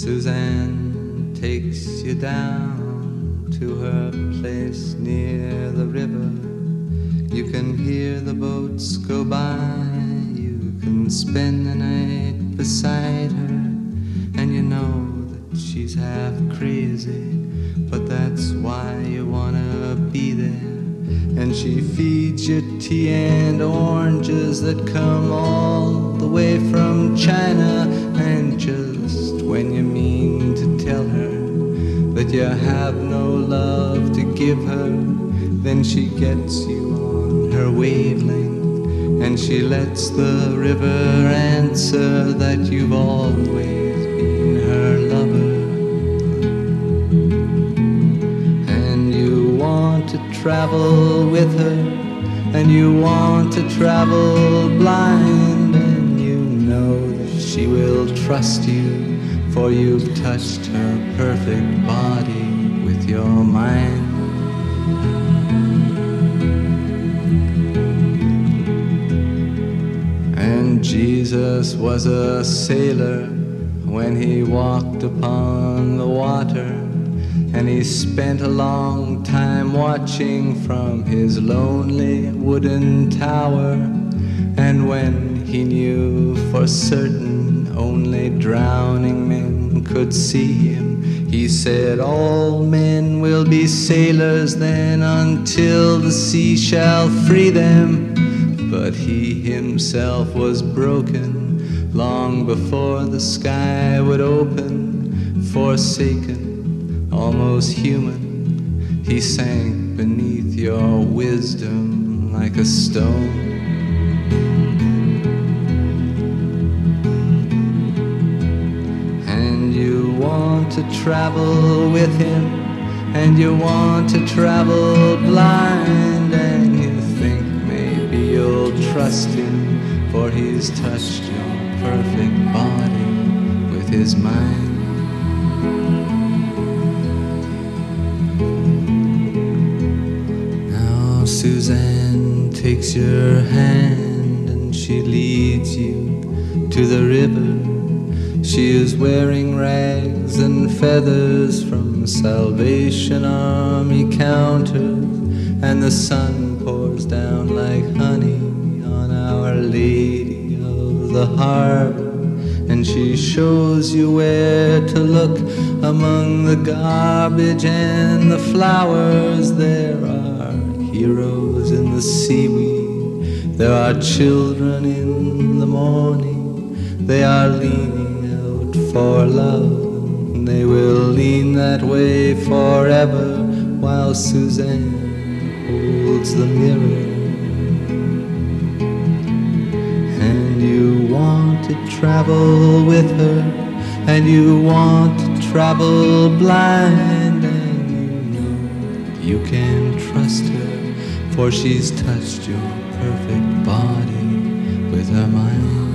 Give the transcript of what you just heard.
Suzanne takes you down to her place near the river. You can hear the boats go by. You can spend the night beside her. And you know that she's half crazy, but that's why you wanna be there. And she feeds you tea and oranges that come all the way from China. And just when you mean to tell her that you have no love to give her, then she gets you on her wavelength, and she lets the river answer that you've always been her lover. And you want to travel with her, and you want to travel blind, and you know that she will trust you, for you've touched her perfect body with your mind. And Jesus was a sailor when he walked upon the water, and he spent a long time watching from his lonely wooden tower. And when he knew for certain only drowning men could see him, he said, all men will be sailors then until the sea shall free them. But he himself was broken long before the sky would open. Forsaken, almost human, he sank beneath your wisdom like a stone. And you want to travel with him, and you want to travel blind, and you think maybe you'll trust him, for he's touched your perfect body with his mind. Now Suzanne takes your hand and she leads you to the river. She is wearing rags and feathers from Salvation Army counters, and the sun pours down like honey on Our Lady of the Harbor. And she shows you where to look among the garbage and the flowers. There are heroes in the seaweed, there are children in the morning. They are leaning out for love, and they will lean that way forever, while Suzanne holds the mirror. And you want to travel with her, and you want to travel blind, and you know you can trust her, for she's touched your perfect body with her mind.